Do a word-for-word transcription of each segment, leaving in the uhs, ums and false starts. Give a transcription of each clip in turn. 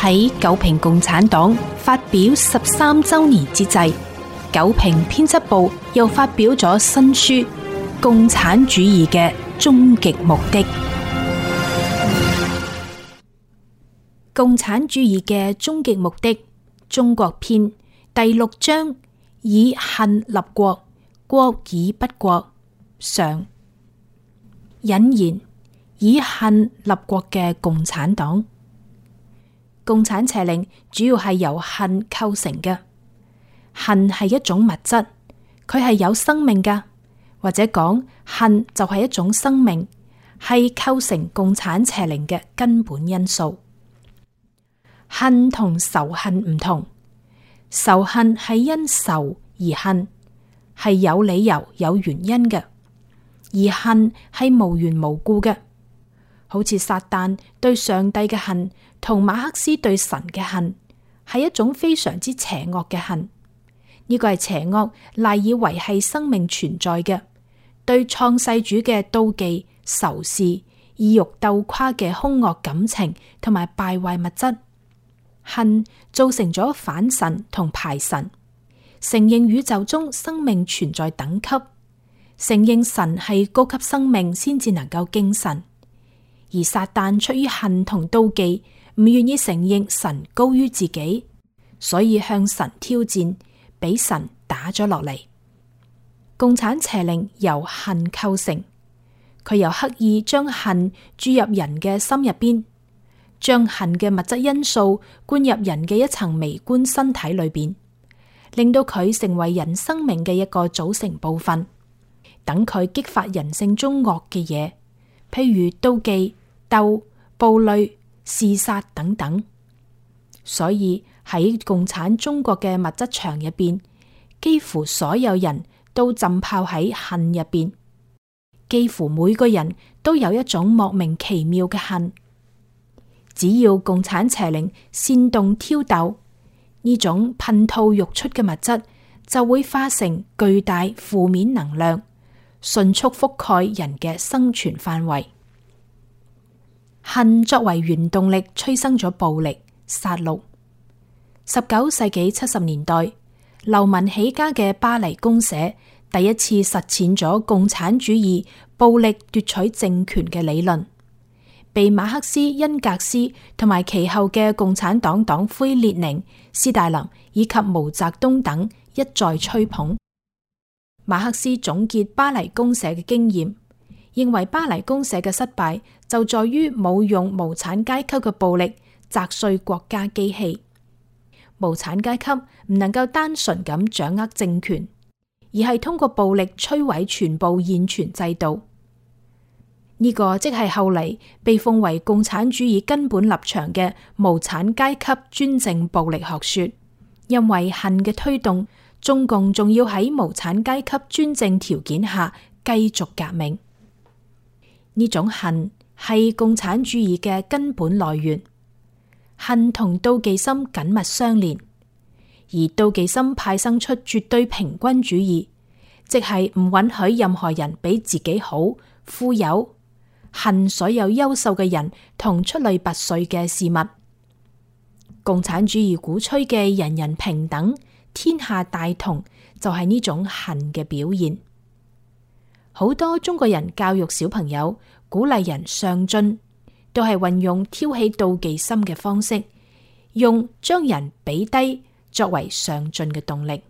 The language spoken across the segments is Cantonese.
喺九評共產黨發表十三周年之際，九評編輯部又發表咗新書《共產主義嘅終極目的》。共產主義嘅終極目的，中國篇第六章，以恨立國，國以不國。上引言：以恨立國嘅共產黨。共產邪靈主要係由恨構成嘅。恨係一種物質，佢係有生命噶，或者講恨就係一種生命，係構成共產邪靈嘅根本因素。恨同仇恨唔同，仇恨係因仇而恨，係有理由有原因嘅，而恨係無緣無故嘅。好似撒旦對上帝嘅恨同馬克思對神嘅恨，係一種非常之邪惡嘅恨。呢個係邪惡賴以維繫生命存在嘅，對創世主嘅妒忌、仇視、意欲鬥誇嘅兇惡感情同埋敗壞物質。恨造成咗反神同排神，承認宇宙中生命存在等級，承認神係高級生命先至能夠敬神。而撒旦出於恨同妒忌，唔願意承認神高於自己，所以向神挑戰，俾神打咗落嚟。共產邪靈由恨構成，佢又刻意將恨注入人嘅心入邊，將恨嘅物質因素灌入人嘅一層微觀身體裏邊，令到佢成為人生命嘅一個組成部分，等佢激發人性中惡嘅嘢，譬如妒忌、鬥、暴戾、嗜殺等等。所以喺共產中國嘅物質場入邊，幾乎所有人都浸泡喺恨入邊，幾乎每個人都有一種莫名其妙嘅恨。只要共產邪靈煽動挑逗，呢種噴吐欲出嘅物質就會化成巨大負面能量，迅速覆蓋人嘅生存範圍。恨作為原動力，催生咗暴力、殺戮。十九世紀七十年代，流民起家嘅巴黎公社第一次實踐咗共產主義暴力奪取政權嘅理論，被馬克思、恩格斯同埋其後嘅共產黨黨魁列寧、斯大林以及毛澤東等一再吹捧。馬克思總結巴黎公社嘅經驗，認為巴黎公社嘅失敗就在於冇用無產階級嘅暴力砸碎國家機器。無產階級唔能夠單純咁掌握政權，而係通過暴力摧毀全部現存制度。呢個即係後嚟被奉為共產主義根本立場嘅無產階級專政暴力學說。因為恨嘅推動，中共仲要喺無產階級專政條件下繼續革命。呢種恨係共產主義嘅根本來源。恨同妒忌心緊密相連，而妒忌心派生出絕對平均主義，即係唔允許任何人比自己好、富有，恨所有優秀嘅人同出類拔萃嘅事物。共產主義鼓吹嘅人人平等、天下大同，就係呢種恨嘅表現。好多中國人教育小朋友、鼓勵人上進，都係運用挑起妒忌心嘅方式，用將人比低作為上進嘅動力。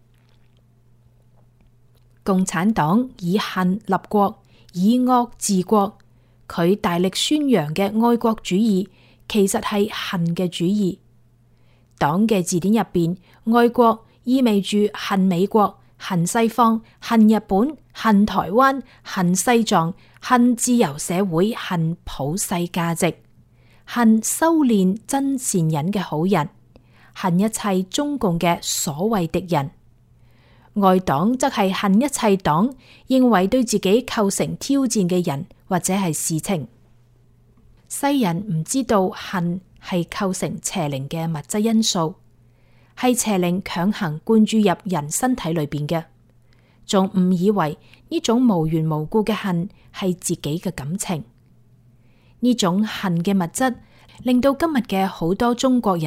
共產黨以恨立國，以惡治國，佢大力宣揚嘅愛國主義，其實係恨嘅主義。黨嘅字典入邊，愛國意味住恨美國、恨西方、恨日本、恨台灣、恨西藏、恨自由社會、恨普世價值，恨修煉真善忍嘅好人，恨一切中共嘅所謂敵人。愛黨則係恨一切黨認為對自己構成挑戰嘅人或者係事情。世人唔知道恨係構成邪靈嘅物質因素，係邪靈強行灌注入人身體裏邊嘅，仲誤以為呢種無緣無故嘅恨係自己嘅感情。呢種恨嘅物質令到今日嘅好多中國人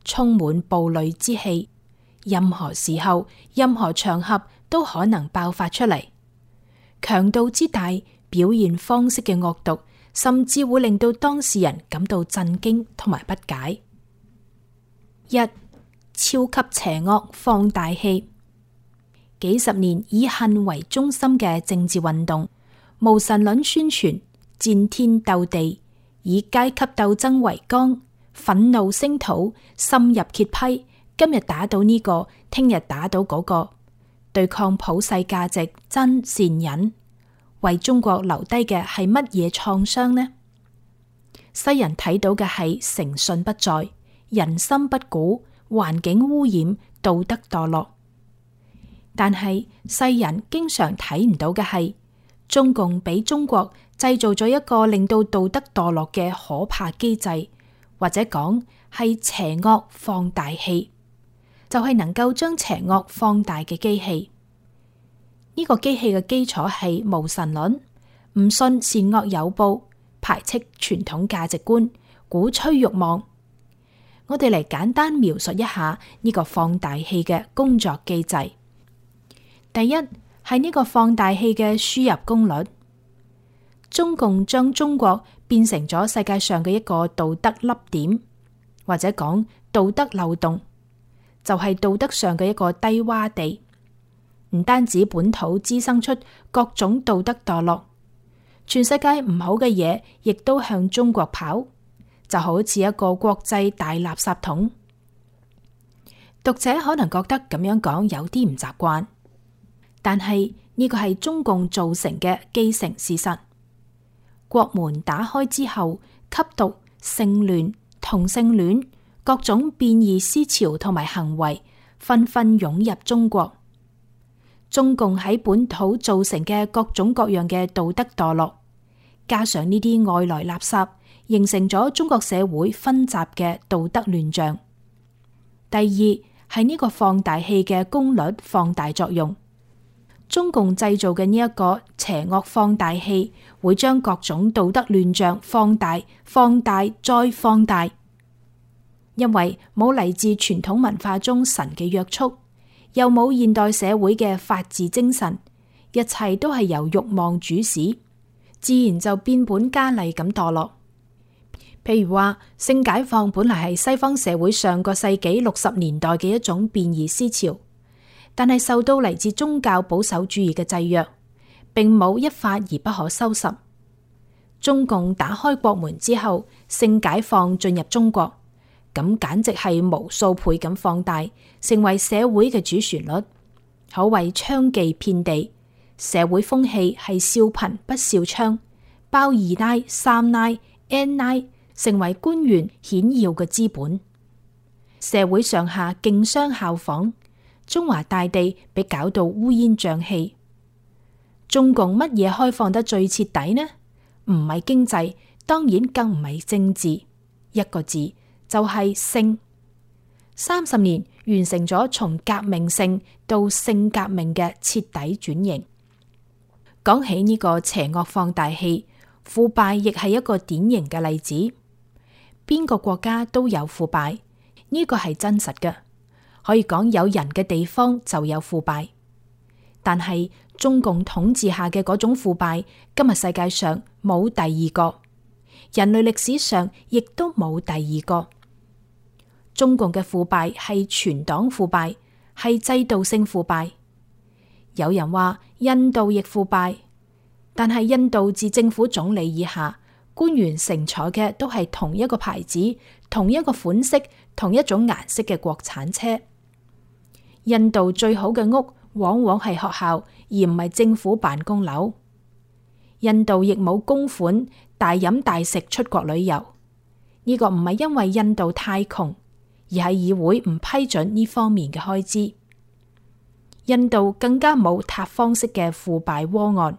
充滿暴戾之氣，任何時候、任何場合都可能爆發出嚟。強度之大，表現方式嘅惡毒，甚至會令到當事人感到震驚同埋不解。一、超級邪惡放大器。幾十年以恨為中心嘅政治運動，無神論宣傳，戰天鬥地，以階級鬥爭為綱，憤怒聲討，深入揭批，今日打倒呢個，聽日打倒嗰個，對抗普世價值真善忍，為中國留低嘅係乜嘢創傷呢？世人睇到嘅係誠信不在，人心不古，環境污染，道德墮落。但係世人經常睇唔到嘅係，中共俾中國製造咗一個令到道德墮落嘅可怕機制，或者講係邪惡放大器，就係、是、能夠將邪惡放大嘅機器。呢、這個機器嘅基礎係無神論，唔信善惡有報，排斥傳統價值觀，鼓吹慾望。我哋嚟簡單描述一下呢個放大器嘅工作機制。第一係呢個放大器嘅輸入功率。中共將中國變成咗世界上嘅一個道德凹點，或者講道德漏洞，就係、是、道德上嘅一個低洼地。唔單止本土滋生出各種道德墮落，全世界唔好嘅嘢亦都向中國跑，就好似一個國際大垃圾桶。讀者可能覺得咁樣講有啲唔習慣。但係呢個係中共造成嘅既成事實。國門打開之後，吸毒、性亂、同性戀各種變異思潮同埋行為紛紛湧入中國。中共喺本土造成嘅各種各樣嘅道德墮落，加上呢啲外來垃圾，形成咗中國社會紛雜嘅道德亂象。第二係呢個放大器嘅功率放大作用。中共製造嘅呢一個邪惡放大器，會將各種道德亂象放大、放大再放大。因為冇嚟自傳統文化中神嘅約束，又冇現代社會嘅法治精神，一切都係由慾望主使，自然就變本加厲咁墮落。譬如話，性解放本來係西方社會上個世紀六十年代嘅一種變異思潮。但係受到嚟自宗教保守主義嘅制約，並冇一發而不可收拾。中共打開國門之後，性解放進入中國，咁簡直係無數倍咁放大，成為社會嘅主旋律，可謂娼妓遍地。社會風氣係笑貧不笑娼，包二奶、三奶、N 奶，成為官員顯要嘅資本。社會上下競相效仿。中華大地被搞到烏煙瘴氣。中共乜嘢開放得最徹底呢？唔係經濟，當然更唔係政治，一個字就係性。三十年完成咗從革命性到性革命嘅徹底轉型。講起呢個邪惡放大器，腐敗亦係一個典型嘅例子。邊個國家都有腐敗，呢個係真實嘅。可以講有人嘅地方就有腐敗，但係中共統治下嘅嗰種腐敗，今日世界上冇第二個，人類歷史上亦都冇第二個。中共嘅腐敗係全黨腐敗，係制度性腐敗。有人話印度亦腐敗，但係印度自政府總理以下，官員乘坐嘅都係同一個牌子、同一個款式、同一種顏色嘅國產車。印度最好嘅屋往往係學校，而唔係政府辦公樓。印度亦冇公款大飲大食出國旅遊，呢個唔係因為印度太窮，而係議會唔批准呢方面嘅開支。印度更加冇塌方式嘅腐敗窩案。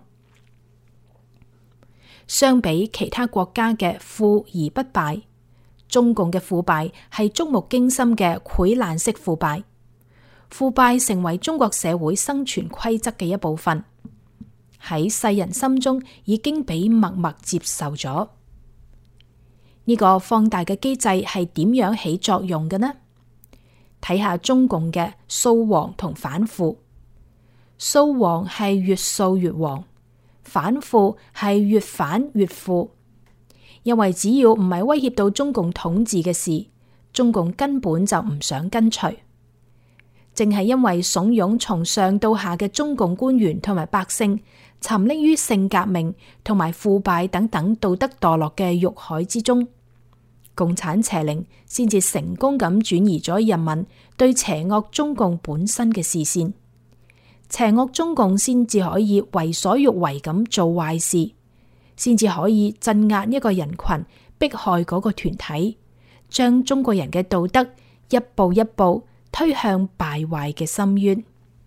相比其他國家嘅腐而不敗，中共嘅腐敗係觸目驚心嘅潰爛式腐敗。腐敗成為中國社會生存規則嘅一部分，喺世人心中已經被默默接受咗。呢個放大嘅機制係點樣起作用嘅呢？ 睇下中共嘅掃黃同反腐。掃黃係越掃越黃，反腐係越反越腐。因為只要唔係威脅到中共統治嘅事，中共根本就唔想跟隨。正係因為慫恿從上到下嘅中共官員同埋百姓沉溺於性革命同埋腐敗等等道德墮落嘅欲海之中，共產邪靈先至成功咁轉移咗人民對邪惡中共本身嘅視線，邪惡中共先至可以為所欲為咁做壞事，先至可以鎮壓一個人群，迫害嗰個團體，將中國人嘅道德一步一步推向敗壞嘅深淵。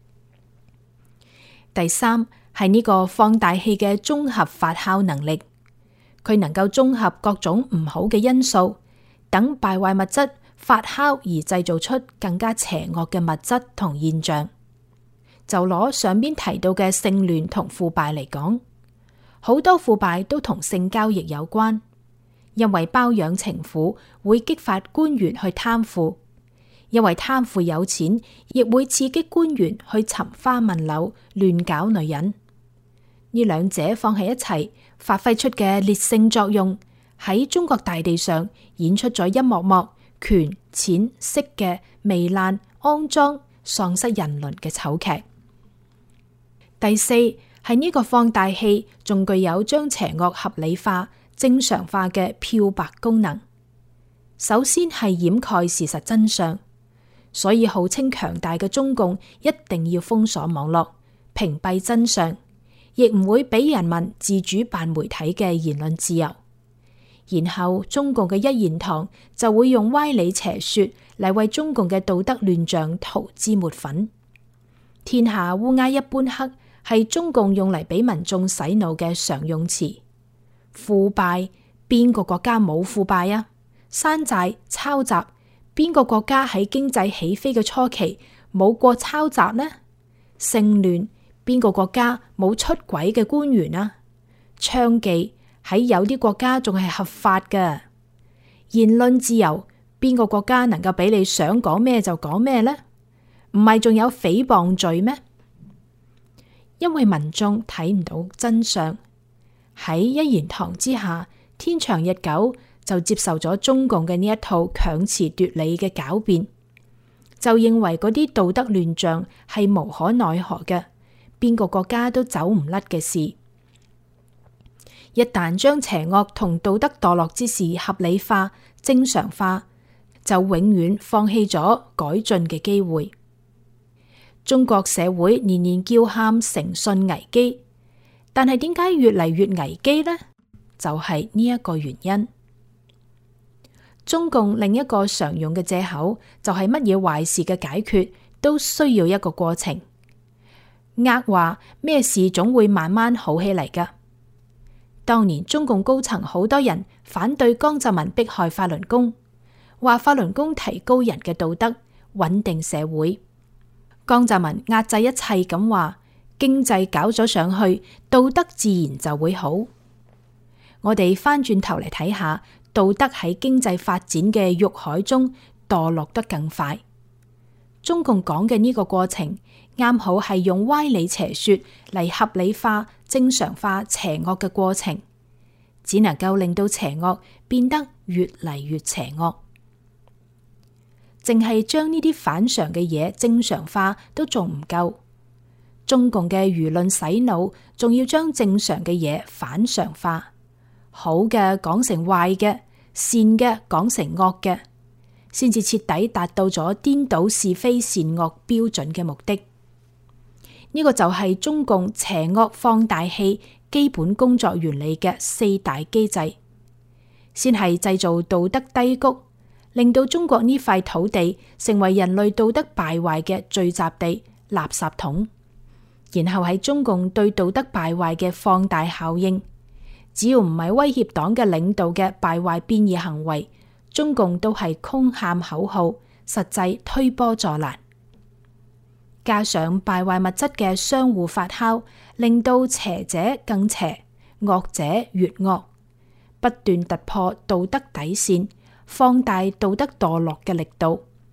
第三係呢個放大器嘅綜合發酵能力，佢能夠綜合各種唔好嘅因素，等敗壞物質發酵而製造出更加邪惡嘅物質同現象。就攞上邊提到嘅性亂同腐敗嚟講，好多腐敗都同性交易有關，因為包養情婦會激發官員去貪腐，因為貪腐有錢，亦會刺激官員去尋花問柳，亂搞女人。呢兩者放喺一齊，發揮出嘅烈性作用，喺中國大地上演出咗一幕幕權錢色嘅糜爛、骯髒、喪失人倫嘅醜劇。第四係呢個放大器仲具有將邪惡合理化、正常化嘅漂白功能。首先係掩蓋事實真相，所以號稱強大嘅中共一定要封鎖網絡，屏蔽真相，亦唔會俾人民自主辦媒體嘅言論自由。然後中共嘅一言堂就會用歪理邪說嚟為中共嘅道德亂象塗脂抹粉。天下烏鴉一般黑係中共用嚟俾民眾洗腦嘅常用詞。腐敗，邊個國家冇腐敗啊？山寨、抄襲，邊個國家喺經濟起飛嘅初期冇過抄襲呢？性亂，邊個國家冇出軌嘅官員啊？娼妓喺有啲國家仲係合法嘅。言論自由，邊個國家能夠俾你想講咩就講咩呢？唔係仲有誹謗罪咩？因為民眾睇唔到真相，喺一言堂之下，天長日久就接受咗中共嘅呢一套強詞奪理嘅狡辯，就認為嗰啲道德亂象係無可奈何嘅，邊個國家都走唔甩嘅事。一旦將邪惡同道德墮落之事合理化、正常化，就永遠放棄咗改進嘅機會。中國社會年年叫喊誠信危機，但係點解越嚟越危機呢？就係呢一個原因。中共另一個常用嘅借口就係乜嘢壞事嘅解決都需要一個過程，呃話咩事總會慢慢好起嚟噶。當年中共高層好多人反對江澤民迫害法輪功，話法輪功提高人嘅道德，穩定社會。江澤民壓制一切咁話，經濟搞咗上去，道德自然就會好。我哋翻轉頭嚟睇下，道德喺經濟發展嘅欲海中墮落得更快。中共講嘅呢個過程，啱好係用歪理邪說嚟合理化、正常化邪惡嘅過程，只能夠令到邪惡變得越嚟越邪惡。淨係將呢啲反常嘅嘢正常化都仲唔夠，中共嘅輿論洗腦，仲要將正常嘅嘢反常化，好嘅講成壞嘅，善嘅講成惡嘅，先至徹底達到咗顛倒是非善惡標準嘅目的。呢、這個就係中共邪惡放大器基本工作原理嘅四大機制，先係製造道德低谷，令到中國呢塊土地成為人類道德敗壞嘅聚集地、垃圾桶。然後係中共對道德敗壞嘅放大效應，只要唔係威脅黨嘅領導嘅敗壞變異行為，中共都係空喊口號，實際推波助瀾。加上敗壞物質嘅相互發酵，令到邪者更邪，惡者越惡，不斷突破道德底線，放大道德墮落嘅力度。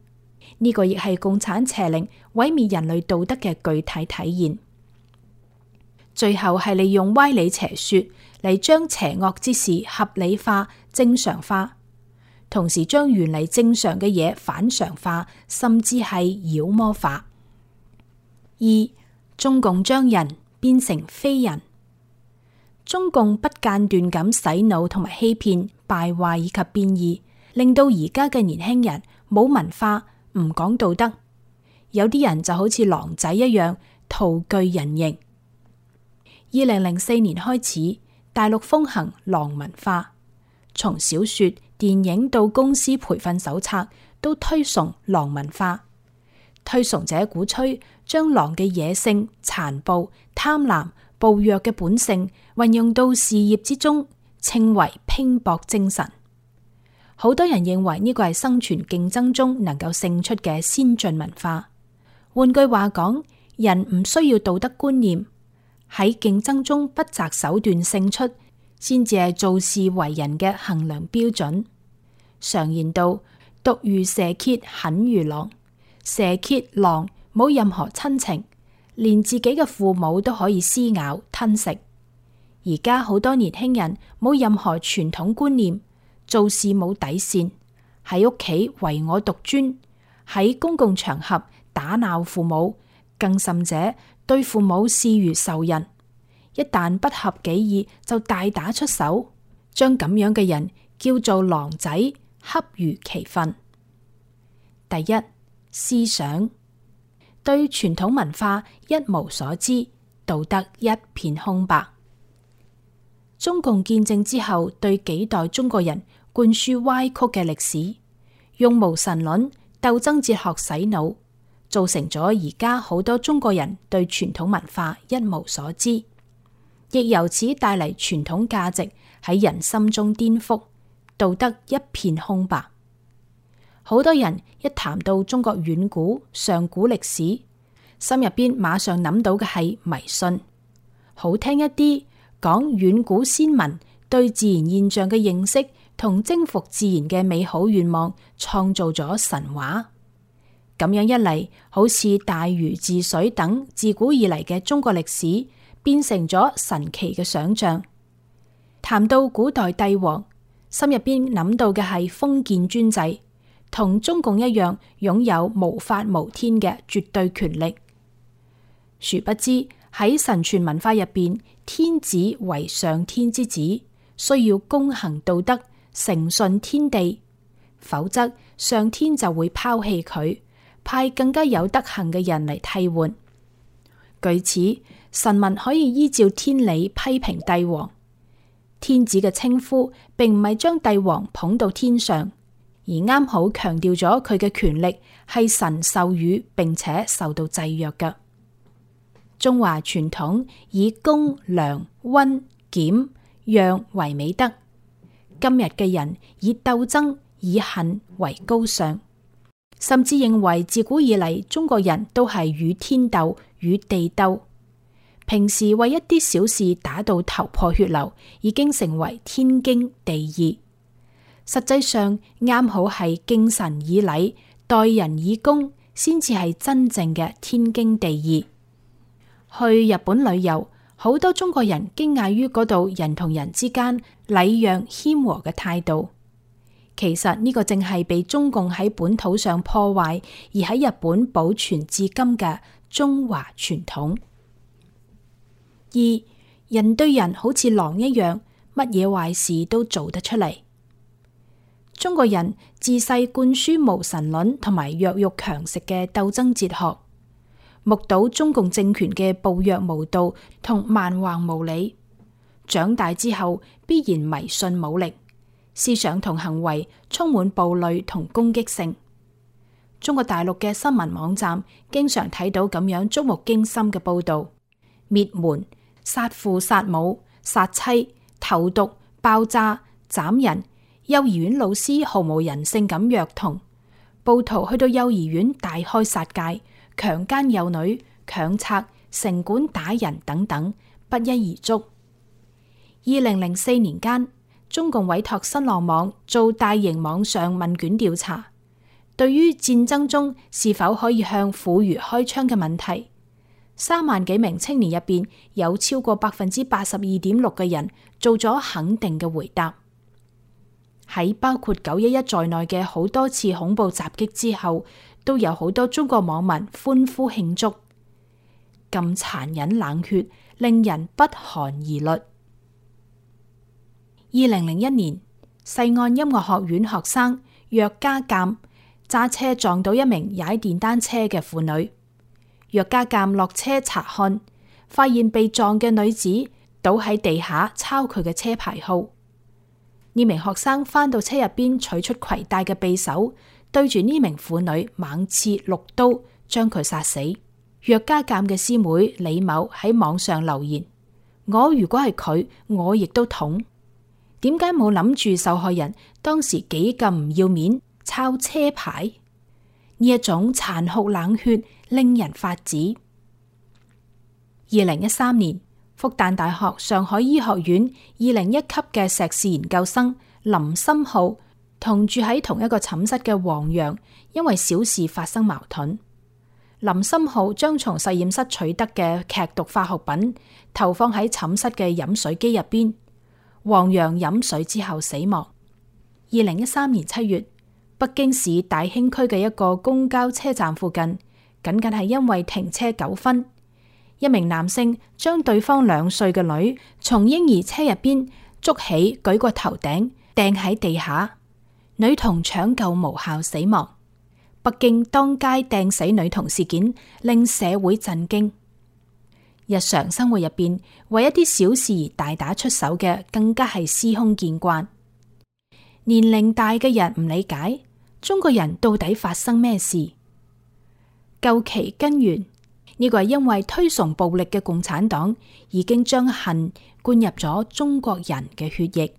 呢個亦係共產邪靈毀滅人類道德嘅具體體現。最後係利用歪理邪說嚟將邪惡之事合理化、正常化，同時將原嚟正常嘅嘢反常化，甚至係妖魔化。二、中共將人變成非人。中共不間斷咁洗腦同埋欺騙、敗壞以及變異，令到而家嘅年輕人冇文化，唔講道德。有啲人就好似狼仔一樣徒具人形。二零零四年開始，大陸風行狼文化，從小說、電影到公司培訓手冊，都推崇狼文化。推崇者鼓吹將狼嘅野性、殘暴、貪婪、暴虐嘅本性運用到事業之中，稱為拼搏精神。好多人認為呢個係生存競爭中能夠勝出嘅先進文化。換句話講，人唔需要道德觀念，喺競爭中不擇手段勝出，先至係做事為人嘅衡量標準。常言道，毒如蛇蠍，狠如狼。蛇蠍狼冇任何親情，連自己嘅父母都可以撕咬吞食。而家好多年輕人冇任何傳統觀念，做事冇底線，喺屋企唯我獨尊，喺公共場合打鬧父母，更甚者對父母視如仇人，一旦不合己意就大打出手，將咁樣嘅人叫做狼仔，恰如其分。第一，思想對傳統文化一無所知，道德一片空白。中共建政之後，對幾代中國人灌輸歪曲嘅歷史，用無神論、鬥爭哲學洗腦，造成咗而家好多中國人對傳統文化一無所知，亦由此帶嚟傳統價值喺人心中顛覆，道德一片空白。好多人一談到中國遠古、上古歷史，心入邊馬上諗到嘅係迷信。好聽一啲，講遠古先民對自然現象嘅認識同征服自然嘅美好願望，創造咗神話。咁樣一嚟，好似大禹治水等自古以嚟嘅中國歷史，變成咗神奇嘅想象。談到古代帝王，心入邊諗到嘅係封建專制，同中共一樣擁有無法無天嘅絕對權力。殊不知喺神傳文化入邊，天子為上天之子，需要躬行道德，誠信天地，否則上天就會拋棄佢，派更加有德行嘅人嚟替換。據此，臣民可以依照天理批評帝王。天子嘅稱呼並唔係將帝王捧到天上，而啱好強調咗佢嘅權力係神授予並且受到制約嘅。中華傳統以公良溫儉讓為美德，今日嘅人以鬥爭以恨為高尚，甚至認為自古以嚟中國人都係與天鬥與地鬥，平時為一啲小事打到頭破血流，已經成為天經地義。實際上啱好係敬神以禮，待人以恭，先至係真正嘅天經地義。去日本旅遊，好多中國人驚訝於嗰度人同人之間禮讓謙和嘅態度。其實呢個正係被中共喺本土上破壞，而喺日本保存至今嘅中華傳統。二，人對人好似狼一樣，乜嘢壞事都做得出嚟。中國人自細灌輸無神論同埋弱肉強食嘅鬥爭哲學，目睹中共政權嘅暴虐無道同蠻橫無理，長大之後必然迷信武力，思想同行為充滿暴戾同攻擊性。中國大陸嘅新聞網站經常睇到咁樣觸目驚心嘅報道：滅門、殺父殺母、殺妻、投毒、爆炸、斬人，幼兒園老師毫無人性咁虐童，暴徒去到幼兒園大開殺戒，強姦幼女、強拆、城管打人等等，不一而足。二零零四年間，中共委託新浪網做大型網上問卷調查， 對於戰爭中是否可以向婦孺開槍嘅問題，三萬幾名青年入邊有超過百分之八十二點六嘅人做咗肯定嘅回答。喺包括九一一在內嘅好多次恐怖襲擊之後，都有好多中國網民歡呼慶祝。咁殘忍冷血，令人不寒而慄。二零零一年，西岸音樂學院學生約家鑑揸車撞到一名踩電單車嘅婦女。約家鑑落車查看，發現被撞嘅女子倒喺地下抄佢嘅車牌號。呢名學生返到車入邊，取出攜帶嘅匕首，對住呢名婦女猛刺六刀，將佢殺死。約家鑑嘅師妹李某喺網上留言：我如果係佢，我亦都捅。點解冇諗住受害人當時幾咁唔要面，抄車牌？呢一種殘酷冷血令人發指。二零一三年，復旦大學上海醫學院二零一級嘅碩士研究生林森浩同住喺同一個寢室嘅黃洋，因為小事發生矛盾。林森浩將從實驗室取得嘅劇毒化學品投放喺寢室嘅飲水機入邊，黃洋飲水之後死亡。二零一三年七月，北京市大興區嘅一個公交車站附近，僅僅係因為停車糾紛，一名男性將對方兩歲嘅女從嬰兒車入邊捉起，舉過頭頂掟喺地下，女童搶救無效死亡。北京當街掟死女童事件令社會震驚。日常生活入邊為一啲小事而大打出手嘅，更加係司空見慣。年齡大嘅人唔理解中國人到底發生咩事，究其根源，呢個係因為推崇暴力嘅共產黨已經將恨灌入咗中國人嘅血液。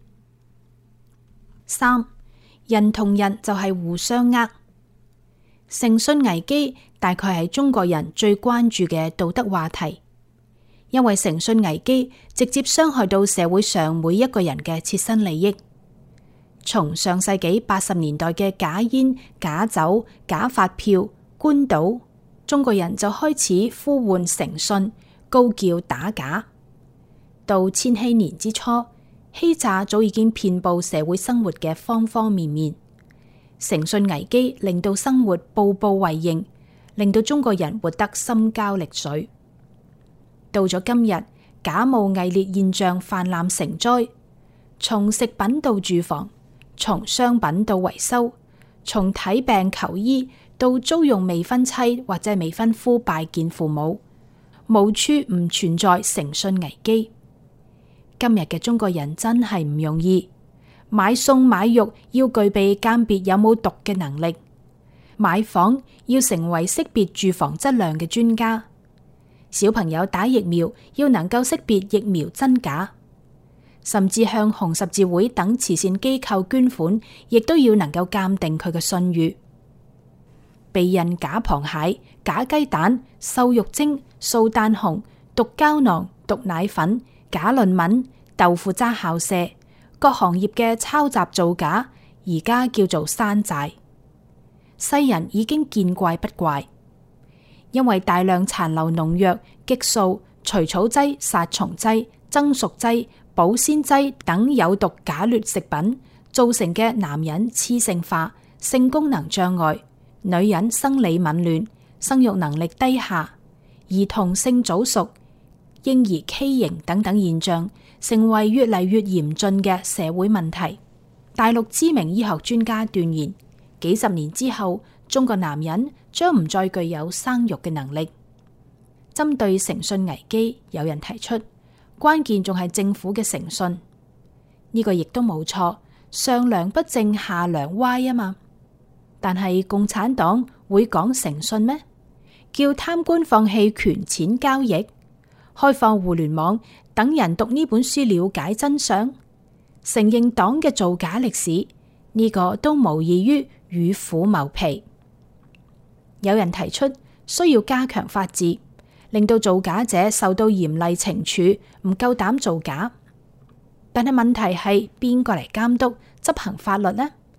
三，人同人就係互相呃。誠信危機大概係中國人最關注嘅道德話題，因為誠信危機直接傷害到社會上每一個人嘅切身利益。從上世紀八十年代嘅假煙、假酒、假發票、官賭，中國人就開始呼喚誠信，高叫打假。到千禧年之初，欺詐早已經遍佈社會生活嘅方方面面。誠信危機令到生活步步為營，令到中國人活得心焦力碎。到咗今日，假冒偽劣現象泛濫成災，從食品到住房，從商品到維修，從睇病求醫到租用未婚妻或者未婚夫拜見父母，無處唔存在誠信危機。今日嘅中國人真係唔容易。買餸買肉要具備鑑別有冇毒嘅能力，買房要成為識別住房質量嘅專家，小朋友打疫苗要能夠識別疫苗真假，甚至向紅十字會等慈善機構捐款，亦都要能夠鑑定佢嘅信譽。避孕假螃蟹、假雞蛋、瘦肉精、素蛋紅、毒膠囊、毒奶粉、假論文、豆腐渣校舍，各行業嘅抄襲造假，而家叫做山寨。世人已經見怪不怪，因為大量殘留農藥、激素、除草劑、殺蟲劑、增熟劑、保鮮劑等有毒假劣食品造成嘅男人雌性化、性功能障礙、女人生理紊亂、生育能力低下、兒童性早熟、嬰兒畸形等等現象，成為越嚟越嚴峻嘅社會問題。大陸知名醫學專家斷言，幾十年之後，中國男人將唔再具有生育嘅能力。針對誠信危機，有人提出，關鍵仲係政府嘅誠信。呢個亦都冇錯，上梁不正下梁歪啊嘛。但係共產黨會講誠信咩？叫貪官放棄權錢交易，開放互聯網，等人讀呢本書了解真相，承認黨嘅造假歷史，呢個都無異於與虎謀皮。有人提出需要加強法治，令到造假者受到嚴厲懲處，唔夠膽造假。但係問題係邊個嚟監督執行法律呢？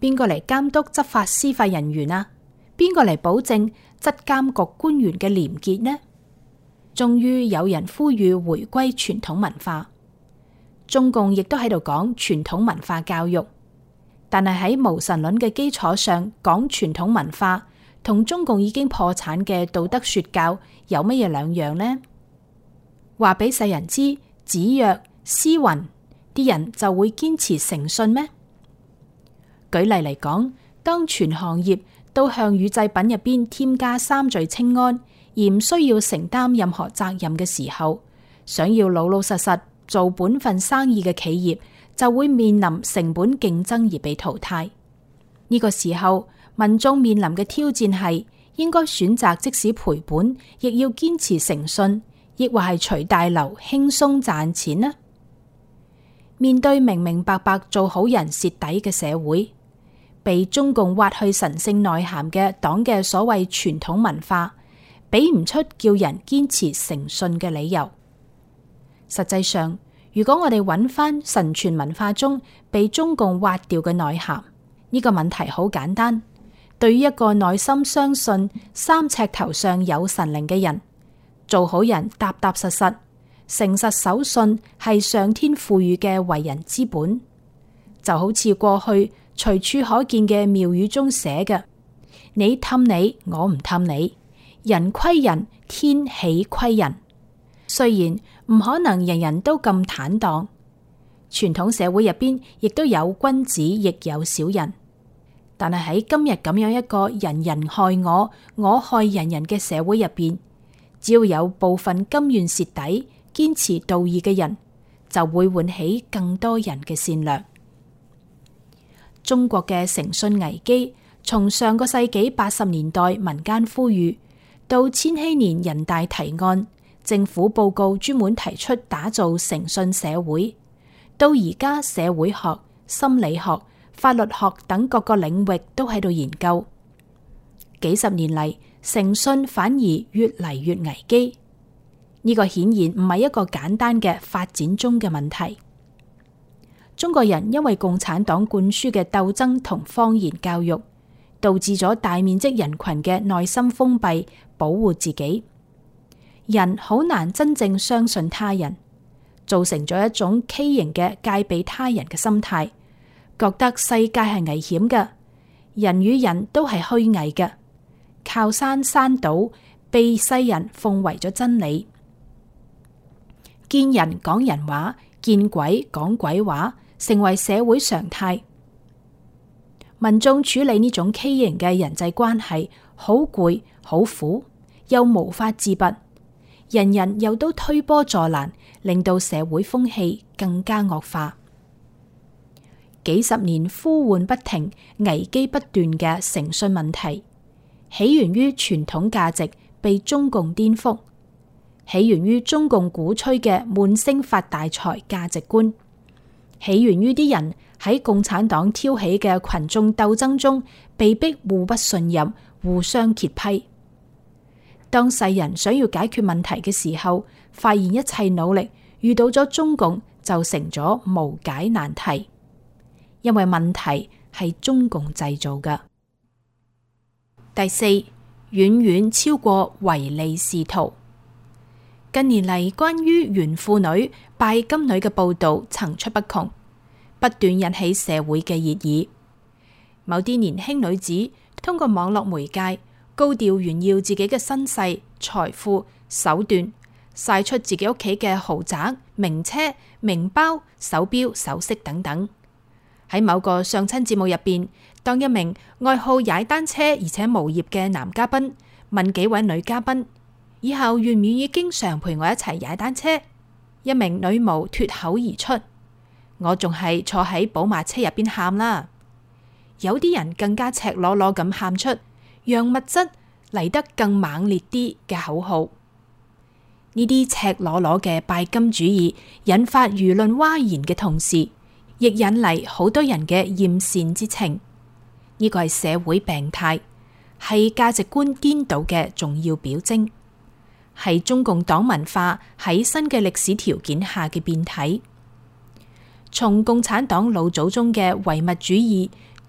邊個嚟監督執法司法人員啊？邊個嚟保證質監局官員嘅廉潔呢？終於有人呼籲回歸傳統文化，中共亦都喺度講傳統文化教育，但係喺無神論嘅基礎上講傳統文化，同中共已經破產嘅道德說教有乜嘢兩樣呢？話俾世人知子曰詩云，啲人就會堅持誠信咩？舉例嚟講，當全行業都向乳製品入邊添加三聚氰胺，而唔需要承擔任何責任嘅時候，想要老老實實做本份生意嘅企業就會面臨成本競爭而被淘汰。呢個時候，民眾面臨嘅挑戰係應該選擇即使賠本，亦要堅持誠信，亦或係隨大流輕鬆賺錢呢？面對明明白白做好人蝕底嘅社會，被中共挖去神聖內涵嘅黨嘅所謂傳統文化，俾唔出叫人堅持誠信嘅理由。實際上，如果我哋揾翻神傳文化中被中共挖掉嘅內涵，呢個問題好簡單。對於一個內心相信三尺頭上有神靈嘅人，做好人踏踏實實、誠實守信係上天賦予嘅為人之本。就好似過去隨處可見嘅廟宇中寫嘅：你氹你，我唔氹你，人虧人，天喜虧人。雖然唔可能人人都咁坦蕩，傳統社會入邊亦都有君子，亦有小人。但係喺今日咁樣一個人人害我，我害人人嘅社會入邊，只要有部分甘願蝕底、堅持道義嘅人，就會喚起更多人嘅善良。中國嘅誠信危機，從上個世紀八十年代民間呼籲，到千禧年人大提案，政府報告專門提出打造誠信社會，到而家社會學、心理學、法律學等各個領域都喺度研究。幾十年嚟，誠信反而越嚟越危機。呢個顯然唔係一個簡單嘅發展中嘅問題。中國人因為共產黨灌輸嘅鬥爭同謊言教育，導致咗大面積人群嘅內心封閉，保護自己。人好難真正相信他人，造成咗一種畸形嘅戒備他人嘅心態，覺得世界係危險嘅，人與人都係虛偽嘅，靠山山倒被世人奉為咗真理。見人講人話，見鬼講鬼話，成為社會常態。民眾處理呢種畸形嘅人際關係，好攰好苦，又無法自拔，人人又都推波助瀾，令到社會風氣更加惡化。幾十年呼喚不停、危機不斷嘅誠信問題，起源於傳統價值被中共顛覆，起源於中共鼓吹嘅悶聲發大財價值觀，起源於啲人喺共產黨挑起嘅群眾鬥爭中被逼互不信任、互相揭批。當世人想要解決問題嘅時候，發現一切努力遇到咗中共就成咗無解難題，因為問題係中共製造嘅。第四，遠遠超過唯利是圖。近年嚟，關於玄婦女、拜金女嘅報道層出不窮，不斷引起社會嘅熱議。某啲年輕女子通過網絡媒介高調炫耀自己嘅身世、財富、手段，晒出自己屋企嘅豪宅、名車、名包、手錶、首飾等等。喺某個相親節目入邊，當一名愛好踩單車而且無業嘅男嘉賓問幾位女嘉賓，以後願唔願意經常陪我一齊踩單車？一名女模脫口而出：我仲係坐喺寶馬車入邊喊啦。有啲人更加赤裸裸咁喊出讓物質嚟得更猛烈啲嘅口號。呢啲赤裸裸嘅拜金主義引發輿論譁然嘅同時，亦引嚟好多人嘅艷羨之情。呢個係社會病態，係價值觀顛倒嘅重要表徵，係中共黨文化喺新嘅歷史條件下嘅變體。從共產黨老祖宗嘅唯物主義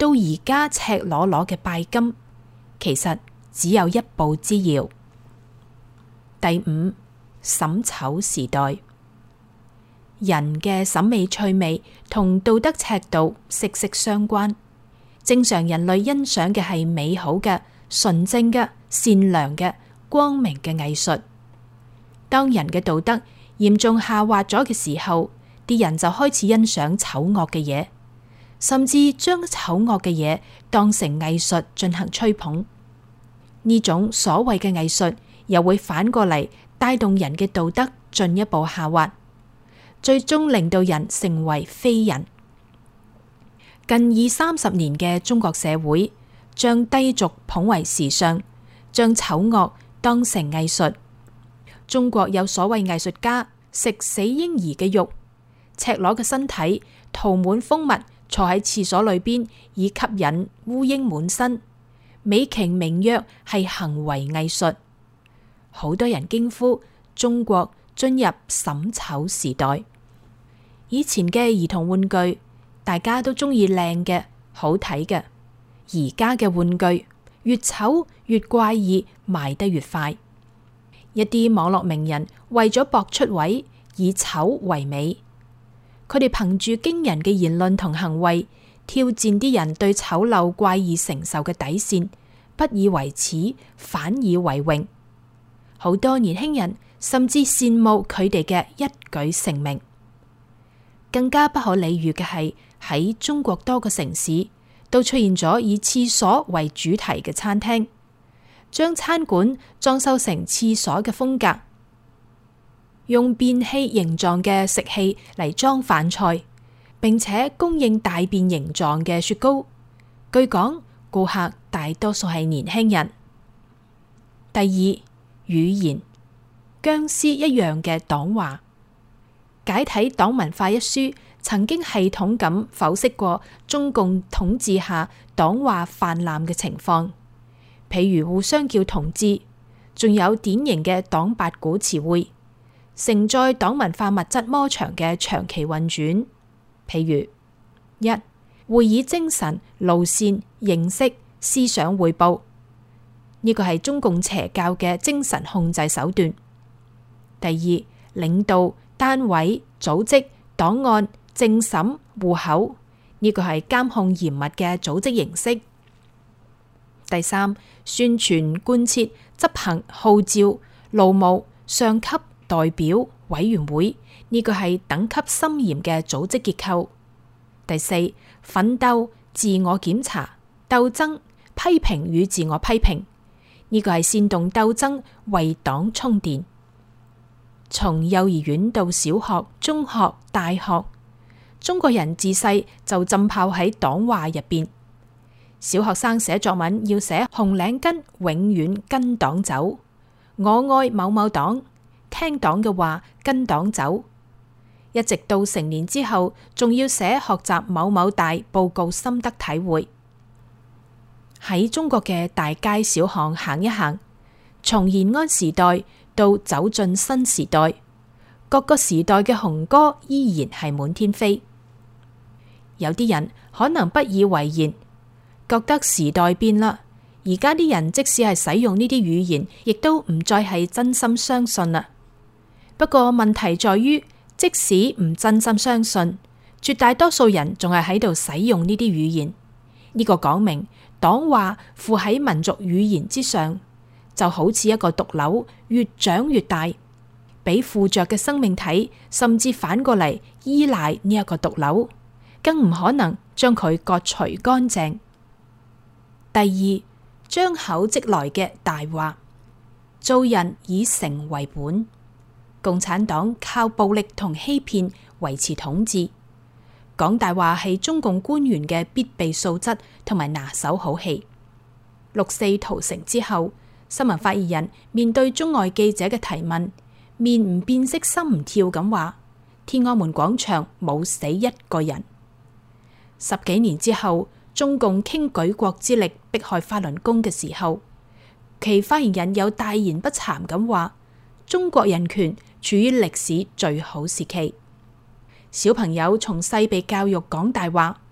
到而家赤裸裸嘅拜金，其實只有一步之遙。第五，審醜時代。人嘅審美趣味同道德尺度息息相關。正常人類欣賞嘅係美好嘅、純正嘅、善良嘅、光明嘅藝術。當人嘅道德嚴重下滑咗嘅時候，啲人就開始欣賞醜惡嘅嘢，甚至將醜惡嘅嘢當成藝術進行吹捧。呢種所謂嘅藝術又會反過嚟帶動人嘅道德進一步下滑，最終令到人成為非人。近二三十年嘅中國社會將低俗捧為時尚，將醜惡當成藝術。中國有所謂藝術家食死嬰兒嘅肉，赤裸嘅身體塗滿蜂蜜，坐喺廁所裏邊以吸引烏蠅滿身，美其名曰係行為藝術。好多人驚呼中國進入審醜時代。以前嘅兒童玩具大家都中意靚嘅、好睇嘅，而家嘅玩具越醜越怪異，賣得越快。一啲網絡名人為咗博出位，以醜為美，佢哋憑住驚人嘅言論同行為，挑戰啲人對醜陋怪異承受嘅底線，不以為恥，反以為榮。好多年輕人甚至羨慕佢哋嘅一舉成名。更加不可理喻嘅係，喺中國多個城市都出現咗以廁所為主題嘅餐廳，將餐館裝修成廁所嘅風格，用便器形狀嘅食器嚟裝飯菜，並且供應大便形狀嘅雪糕。據講，顧客大多數係年輕人。第二，語言，僵屍一樣嘅黨話。解體黨文化一書曾經系統咁剖析過中共統治下黨話泛濫嘅情況，譬如互相叫同志，仲有典型嘅黨八股詞彙，承載黨文化物質魔場嘅長期運轉。譬如一、會議精神、路線、形式、思想匯報，呢個係中共邪教嘅精神控制手段。第二、領導、單位、組織、檔案、政審、戶口，呢個係監控嚴密嘅組織形式。第三，宣傳、貫徹、執行、號召、勞務、上級、代表、委員會，呢個係等級森嚴嘅組織結構。第四，奮鬥、自我檢查、鬥爭、批評與自我批評，呢個係煽動鬥爭，為黨充電。從幼兒園到小學、中學、大學，中國人自細就浸泡喺黨話入邊。小學生寫作文要寫紅領巾永遠跟黨走，我愛某某黨，聽黨嘅話跟黨走。一直到成年之後，仲要寫學習某某大報告心得體會。喺中國嘅大街小巷行一行，從延安時代到走進新時代，各個時代嘅紅歌依然係滿天飛。有啲人可能不以為然，覺得時代變啦，而家啲人即使係使用呢啲語言，亦都唔再係真心相信啦。不過問題在於，即使唔真心相信，絕大多數人仲係喺度使用呢啲語言。呢個講明黨話附喺民族語言之上，就好似一個毒瘤，越長越大，俾附着嘅生命體甚至反過嚟依賴呢一個毒瘤，更唔可能將佢割除乾淨。第二，張口即來嘅大話，做人以誠為本。共產黨靠暴力同欺騙維持統治，講大話係中共官員嘅必備素質同埋拿手好戲。六四屠城之後，新聞發言人面對中外記者嘅提問，面唔變色心唔跳咁話：天安門廣場冇死一個人。十幾年之後，中共傾舉國之力迫害法輪功嘅時候，其發言人有大言不慚咁話：中國人權處於歷史最好時期。小朋友從細被教育講大話，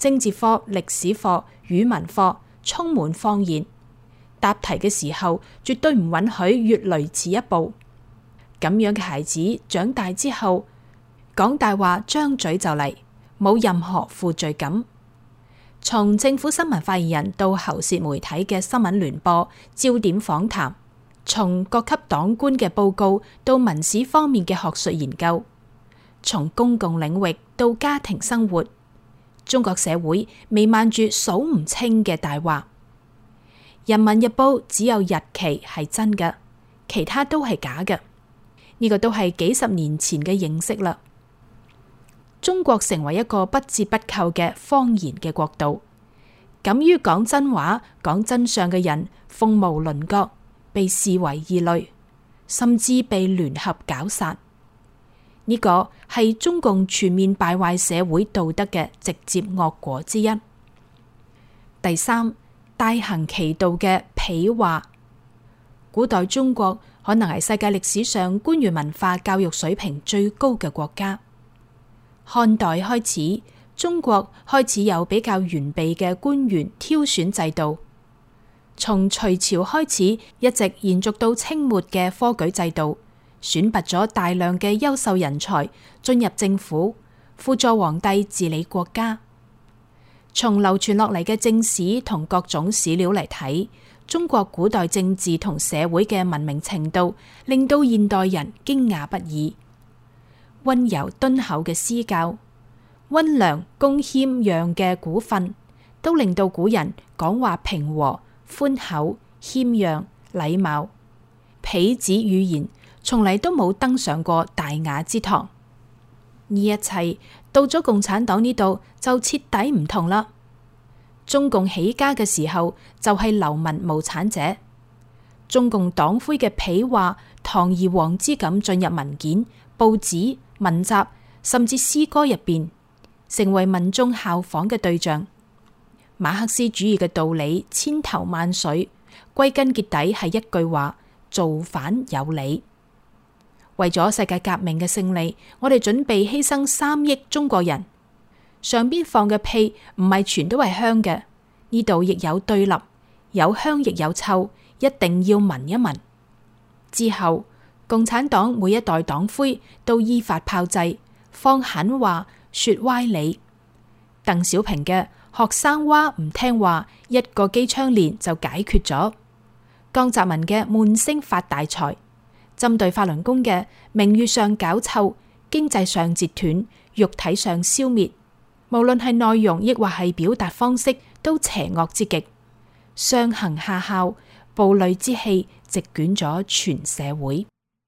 政治課、歷史課、語文課充滿謊言。答題嘅時候絕對唔允許越雷池一步。咁樣嘅孩子長大之後講大話張嘴就嚟，冇任何負罪感。從政府新聞發言人到喉舌媒體嘅新聞聯播、焦點訪談，從各級黨官嘅報告到文史方面嘅學術研究，從公共領域到家庭生活，中國社會彌漫住數唔清嘅大話。人民日報只有日期係真嘅，其他都係假嘅。呢個都係幾十年前嘅認識啦。中國成為一個不折不扣嘅謊言嘅國度，敢於講真話、講真相嘅人鳳毛麟角，被視為異類，甚至被聯合絞殺。呢個係中共全面敗壞社會道德嘅直接惡果之一。第三，大行其道嘅痞話。古代中國可能係世界歷史上官員文化教育水平最高嘅國家。漢代開始，中國開始有比較完備嘅官員挑選制度。從隋朝開始，一直延續到清末嘅科舉制度，選拔咗大量嘅優秀人才進入政府，輔助皇帝治理國家。從流傳落嚟嘅正史同各種史料嚟睇，中國古代政治同社會嘅文明程度，令到現代人驚訝不已。溫柔敦厚嘅私教，溫良恭謙讓嘅古訓，都令到古人講話平和、寬厚、謙讓、禮貌。痞子語言從嚟都冇登上過大雅之堂。呢一切到咗共產黨呢度就徹底唔同啦。中共起家嘅時候就係流民無產者，中共黨魁嘅痞話堂而皇之咁進入文件、報紙、文集甚至詩歌入邊，成為民眾效仿嘅對象。馬克思主義嘅道理千頭萬緒，歸根結底係一句話：造反有理。為咗世界革命嘅勝利，我哋準備犧牲三億中國人。上邊放嘅屁唔係全都係香嘅，呢度亦有對立，有香亦有臭，一定要聞一聞。之後，共產黨每一代黨魁都依法炮製，放狠話，說歪理。鄧小平嘅學生娃唔聽話，一個機槍連就解決咗。江澤民嘅悶聲發大財，針對法輪功嘅名譽上搞臭，經濟上截斷，肉體上消滅，無論係內容亦或係表達方式，都邪惡之極，上行下效，暴戾之氣席捲咗全社會。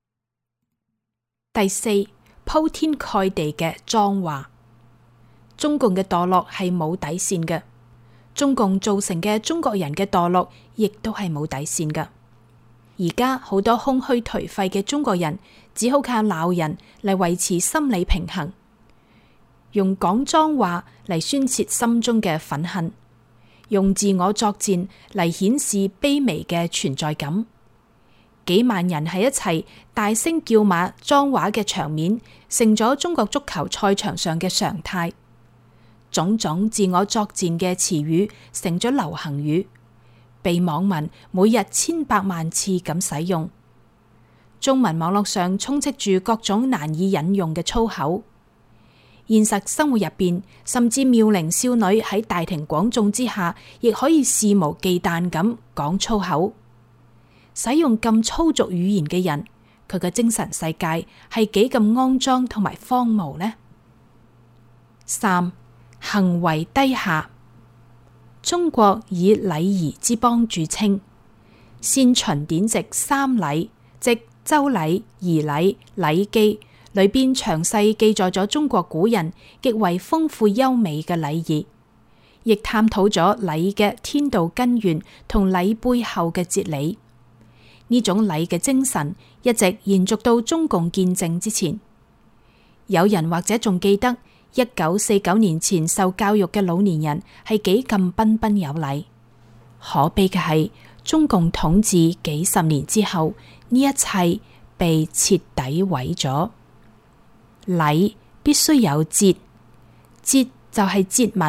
第四，鋪天蓋地嘅髒話。中共嘅墮落係冇底線嘅，中共造成嘅中國人嘅墮落亦都係冇底線嘅。而家好多空虛頹廢嘅中國人，只好靠鬧人嚟維持心理平衡，用講髒話嚟宣洩心中嘅憤恨，用自我作戰嚟顯示卑微嘅存在感。幾萬人喺一齊大聲叫罵髒話嘅場面，成咗中國足球賽場上嘅常態。種種自我作戰嘅詞語成咗流行語，被網民每日千百萬次咁使用。中文網絡上充斥住各種難以引用嘅粗口。現實生活入邊，甚至妙齡少女喺大庭廣眾之下，亦可以肆無忌憚咁講粗口。使用咁粗俗語言嘅人，佢嘅精神世界係幾咁骯髒同埋荒蕪呢？三、行為低下。中國以禮儀之邦著稱，先秦典籍三禮，即周禮、儀禮、禮記裏邊詳細記載咗中國古人極為豐富優美嘅禮儀，亦探討咗禮嘅天道根源同禮背後嘅哲理。呢種禮嘅精神一直延續到中共建政之前。有人或者仲記得一九四九年前受教育嘅老年人係幾咁彬彬有禮。可悲嘅係，中共統治幾十年之後，呢一切被徹底毀咗。禮必須有節，節就係節文，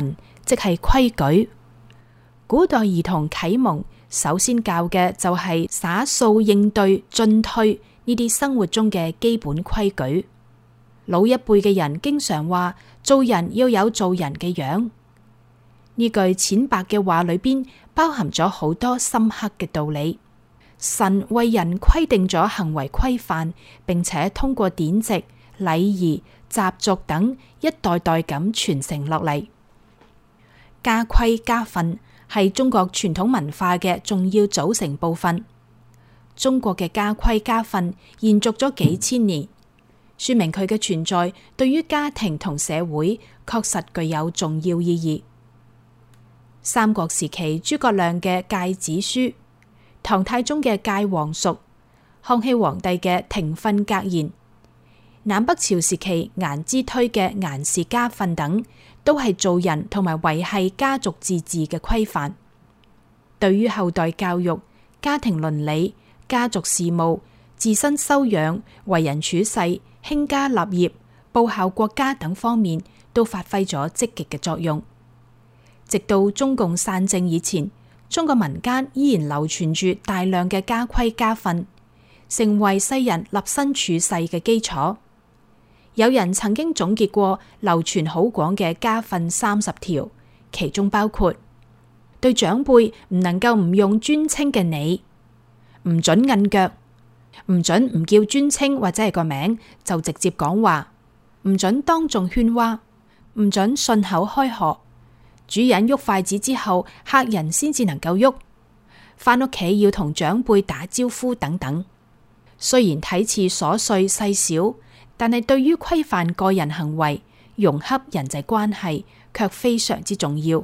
即係規矩。古代兒童啟蒙首先教嘅就係灑掃應對進退呢啲生活中嘅基本規矩。老一輩嘅人經常話，做人要有做人嘅樣。呢句淺白嘅話裏邊包含咗好多深刻嘅道理。神為人規定咗行為規範，並且通過典籍、禮儀、習俗等一代代咁傳承落嚟。家規家訓係中國傳統文化嘅重要組成部分。中國嘅家規家訓延續咗幾千年，說明佢嘅存在對於家庭同社會確實具有重要意義。三國時期諸葛亮嘅誡子書，唐太宗嘅誡皇屬，康熙皇帝嘅庭訓格言，南北朝時期顏之推嘅顏氏家訓等，都係做人同埋維繫家族自治嘅規範。對於後代教育、家庭倫理、家族事務、自身修養、為人處世、興家立業、報效國家等方面，都發揮咗積極嘅作用。直到中共散政以前，中國民間依然流傳住大量嘅家規家訓，成為世人立身處世嘅基礎。有人曾經總結過流傳好廣嘅家訓三十條，其中包括對長輩唔能夠唔用尊稱嘅你，唔准摁腳，唔准唔叫尊稱或者係個名就直接講話，唔准當眾喧嘩，唔准順口開河。主人喐筷子之後，客人先至能夠喐。返屋企要同長輩打招呼等等。雖然睇似瑣碎細小，但係對於規範個人行為、融洽人際關係，卻非常之重要。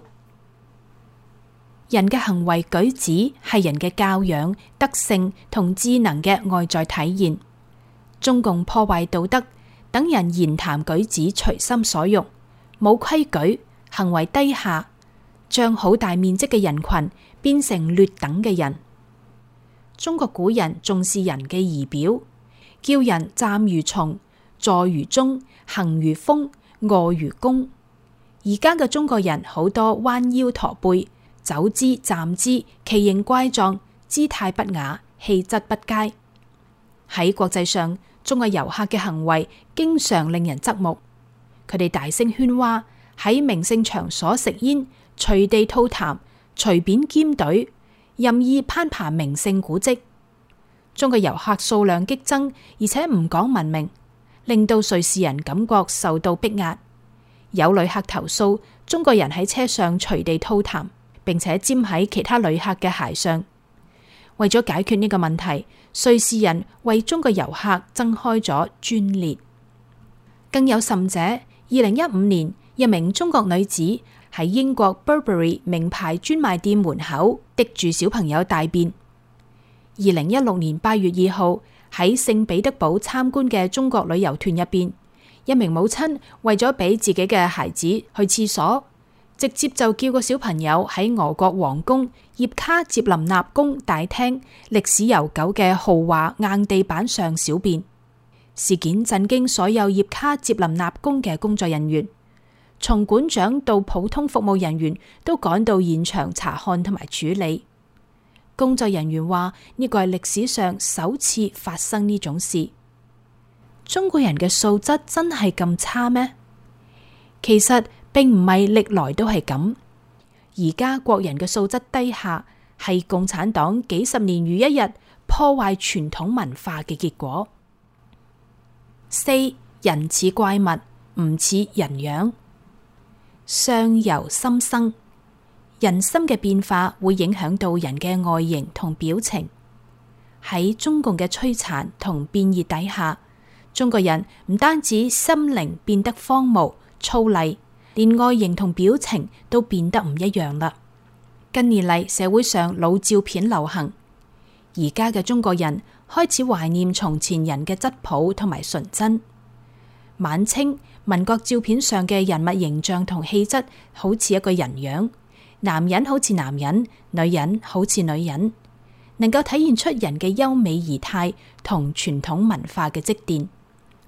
人嘅行為舉止係人嘅教養、德性同智能嘅外在體現。中共破壞道德，等人言談舉止隨心所欲，冇規矩，行為低下，將好大面積嘅人群變成劣等嘅人。中國古人重視人嘅儀表，叫人站如松、坐如鐘、行如風、臥如弓。而家嘅中國人好多彎腰駝背、走姿站姿奇形怪狀，姿態不雅，氣質不佳。喺國際上，中國遊客嘅行為經常令人側目，佢哋大聲喧嘩，喺名勝場所食煙，隨地吐痰，隨便兼隊，任意攀爬名勝古蹟。中國遊客數量激增，而且唔講文明，令到瑞士人感覺受到逼壓。有旅客投訴，中國人喺車上隨地吐痰，並且沾喺其他旅客嘅鞋上。為咗解決呢個問題，瑞士人為中國遊客增開咗專列。更有甚者，二零一五年，一名中國女子喺英國 Burberry 名牌專賣店門口滴住小朋友大便。二零一六年八月二號，喺聖彼得堡參觀嘅中國旅遊團入邊，一名母親為咗俾自己嘅孩子去廁所，直接就叫個小朋友喺俄國皇宮葉卡捷琳娜宮大廳歷史悠久嘅豪華硬地板上小便。事件震驚所有葉卡捷琳娜宮嘅工作人員，從館長到普通服務人員都趕到現場查看同埋處理。工作人員話呢個係歷史上首次發生呢種事。中國人嘅素質真係咁差咩？其實並唔係歷來都係咁，而家國人嘅素質低下，係共產黨幾十年如一日破壞傳統文化嘅結果。四，人似怪物，唔似人樣。相由心生，人心嘅變化會影響到人嘅外形同表情。喺中共嘅摧殘同變異底下，中國人唔單止心靈變得荒蕪粗厲，連外形同表情都變得唔一樣啦。近年嚟，社會上老照片流行，而家嘅中國人開始懷念從前人嘅質樸同埋純真。晚清民國照片上嘅人物形象同氣質好似一個人樣，男人好似男人，女人好似女人，能夠體現出人嘅優美儀態同傳統文化嘅積澱，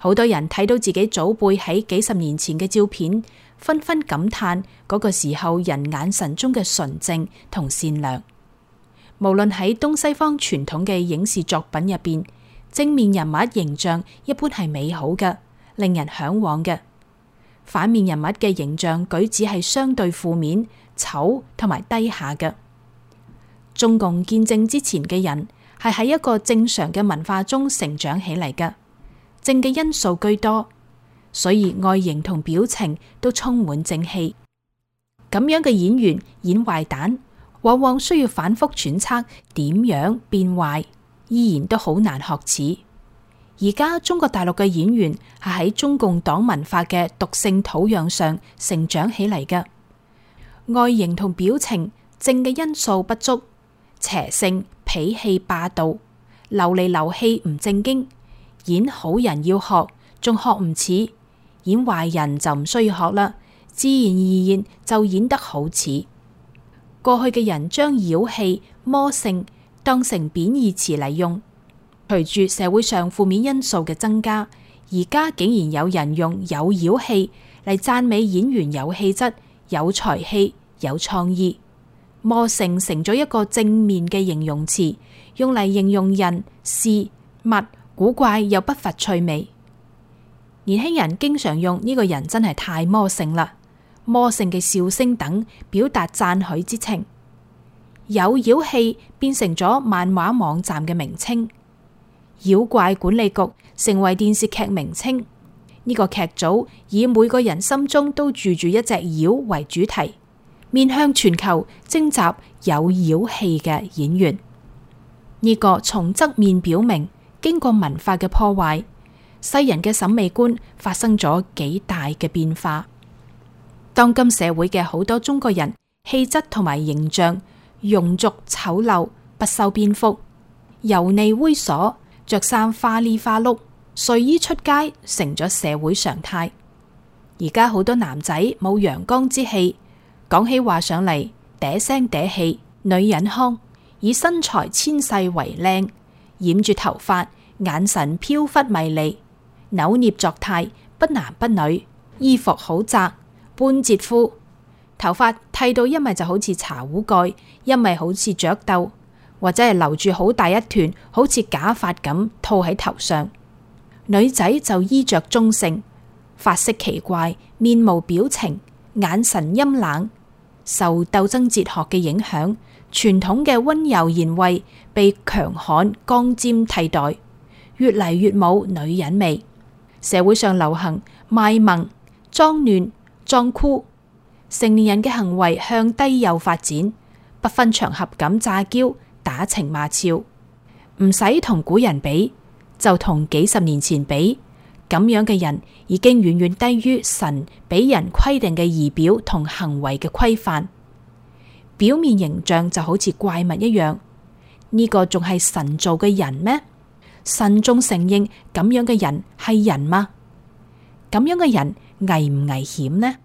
好多人睇到自己祖輩喺幾十年前嘅照片，紛紛感嘆嗰個時候人眼神中嘅純正同善良。無論喺東西方傳統嘅影視作品入邊，正面人物形象一般係美好嘅，令人向往嘅；反面人物嘅形象舉止係相對負面、醜同埋低下嘅。中共建政之前嘅人係喺一個正常嘅文化中成長起嚟嘅，正嘅因素居多，所以外形同表情都充滿正氣。咁樣嘅演員演壞蛋，往往需要反覆揣測點樣變壞，依然都好難學似。而家中國大陸嘅演員係喺中共黨文化嘅毒性土壤上成長起嚟嘅，外形同表情正嘅因素不足，邪性、痞氣、霸道，流嚟流氣唔正經，演好人要學，仲學唔似；演壞人就唔需要學啦，自然而然就演得好似。過去嘅人將妖氣、魔性當成貶義詞嚟用，隨住社會上負面因素嘅增加，而家竟然有人用有妖氣嚟讚美演員有氣質、有才氣、有創意。魔性成咗一個正面嘅形容詞，用嚟形容人事物古怪又不乏趣味。年輕人經常用呢個人真係太魔性啦，魔性嘅笑聲等表達讚許之情。有妖氣變成咗漫畫網站嘅名稱，妖怪管理局成為電視劇名稱。呢、這個劇組以每個人心中都住住一隻妖為主題，面向全球徵集有妖氣嘅演員。呢、這個從側面表明，經過文化嘅破壞，世人嘅審美觀發生咗幾大嘅變化。當今社會嘅好多中國人氣質同埋形象庸俗醜陋，不修邊幅，油膩猥瑣，着衫花里花碌，睡衣出街成咗社會常態。而家好多男仔冇陽光之氣，講起話上嚟嗲聲嗲氣，女人腔，以身材纖細為靚，染住頭髮，眼神飄忽迷離，扭捏作態，不男不女，衣服好窄，半截褲，頭髮剃到一咪就好似茶壺蓋，一咪好似雀竇，或者係留住好大一團，好似假髮咁套喺頭上。女仔就衣着中性，髮色奇怪，面無表情，眼神陰冷。受鬥爭哲學嘅影響，傳統嘅溫柔賢惠被強悍剛尖替代，越嚟越冇女人味。社會上流行賣萌、裝嫩、裝酷，成年人嘅行為向低幼發展，不分場合咁詐嬌、打情罵俏，唔使同古人比，就同幾十年前比，咁樣嘅人已經遠遠低於神俾人規定嘅儀表同行為嘅規範。表面形象就好似怪物一樣，呢個仲係神造嘅人咩？神仲承認咁樣嘅人係人嗎？咁樣嘅人危唔危險呢？